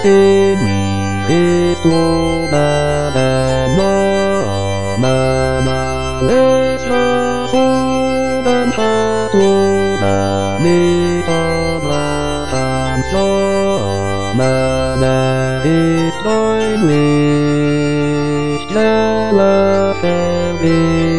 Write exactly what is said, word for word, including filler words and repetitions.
sini itu badannya mana leca dan satu dari kebenaran semana ist deutlich jelas